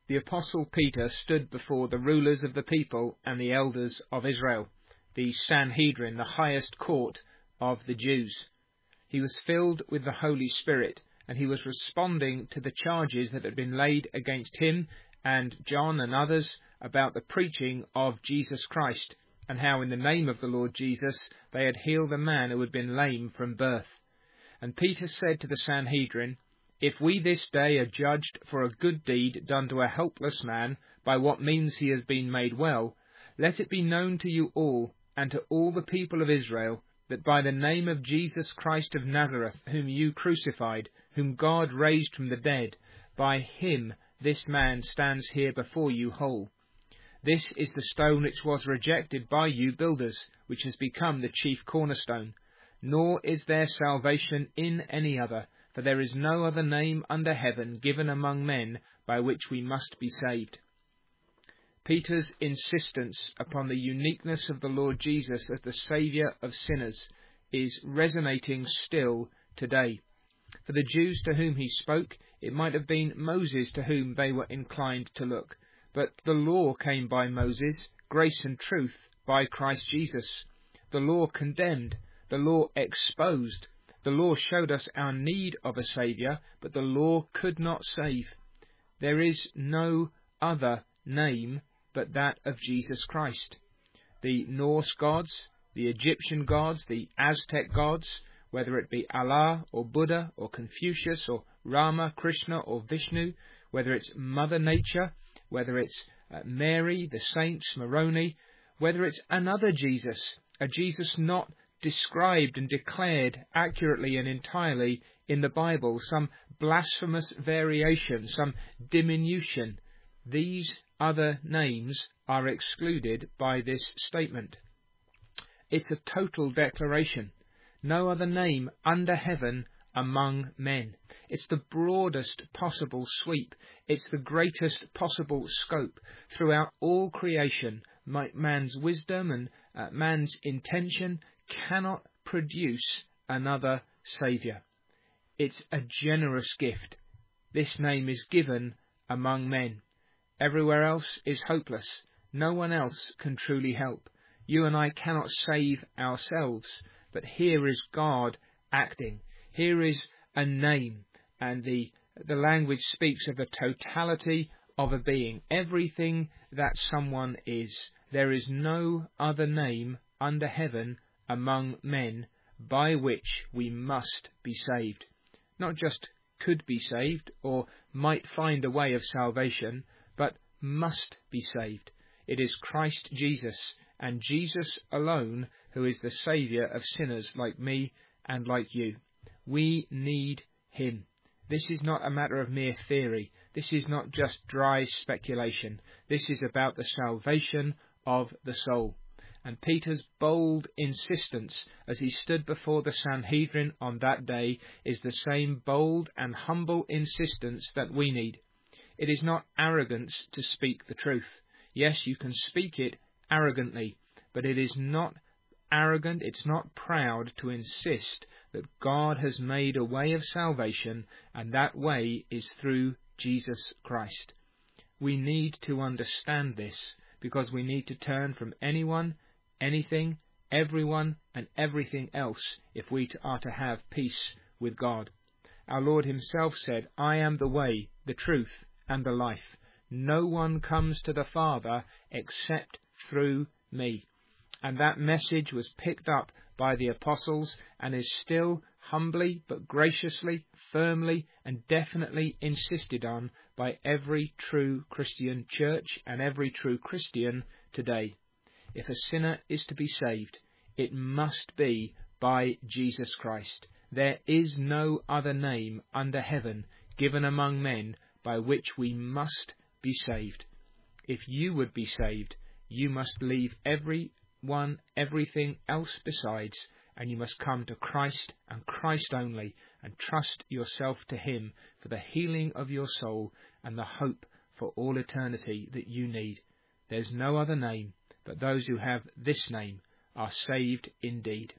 the Apostle Peter stood before the rulers of the people and the elders of Israel, the Sanhedrin, the highest court of the Jews. He was filled with the Holy Spirit, and he was responding to the charges that had been laid against him and John and others about the preaching of Jesus Christ, and how in the name of the Lord Jesus they had healed a man who had been lame from birth. And Peter said to the Sanhedrin, "If we this day are judged for a good deed done to a helpless man, by what means he has been made well, let it be known to you all, and to all the people of Israel, that by the name of Jesus Christ of Nazareth, whom you crucified, whom God raised from the dead, by him this man stands here before you whole. This is the stone which was rejected by you builders, which has become the chief cornerstone. Nor is there salvation in any other, for there is no other name under heaven given among men by which we must be saved." Peter's insistence upon the uniqueness of the Lord Jesus as the Saviour of sinners is resonating still today. For the Jews to whom he spoke, it might have been Moses to whom they were inclined to look. But the law came by Moses, grace and truth by Christ Jesus. The law condemned, the law exposed. The law showed us our need of a Saviour, but the law could not save. There is no other name but that of Jesus Christ. The Norse gods, the Egyptian gods, the Aztec gods, whether it be Allah or Buddha or Confucius or Rama, Krishna or Vishnu, whether it's Mother Nature, whether it's Mary, the saints, Moroni, whether it's another Jesus, a Jesus not described and declared accurately and entirely in the Bible, some blasphemous variation, some diminution, these other names are excluded by this statement. It's a total declaration. No other name under heaven among men. It's the broadest possible sweep. It's the greatest possible scope. Throughout all creation, man's wisdom and man's intention cannot produce another Saviour. It's a generous gift. This name is given among men. Everywhere else is hopeless. No one else can truly help. You and I cannot save ourselves, but here is God acting. Here is a name, and the language speaks of the totality of a being, everything that someone is. There is no other name under heaven among men by which we must be saved. Not just could be saved or might find a way of salvation, but must be saved. It is Christ Jesus, and Jesus alone, who is the Saviour of sinners like me and like you. We need him. This is not a matter of mere theory. This is not just dry speculation. This is about the salvation of the soul. And Peter's bold insistence as he stood before the Sanhedrin on that day is the same bold and humble insistence that we need. It is not arrogance to speak the truth. Yes, you can speak it arrogantly, but it is not arrogant, it's not proud to insist that God has made a way of salvation, and that way is through Jesus Christ. We need to understand this, because we need to turn from anyone, anything, everyone, and everything else if we are to have peace with God. Our Lord himself said, "I am the way, the truth, and the life. No one comes to the Father except through me." And that message was picked up by the apostles and is still humbly but graciously, firmly and definitely insisted on by every true Christian church and every true Christian today. If a sinner is to be saved, it must be by Jesus Christ. There is no other name under heaven given among men by which we must be saved. If you would be saved, you must leave everything else besides, and you must come to Christ and Christ only, and trust yourself to him for the healing of your soul and the hope for all eternity that you need. There's no other name, but those who have this name are saved indeed.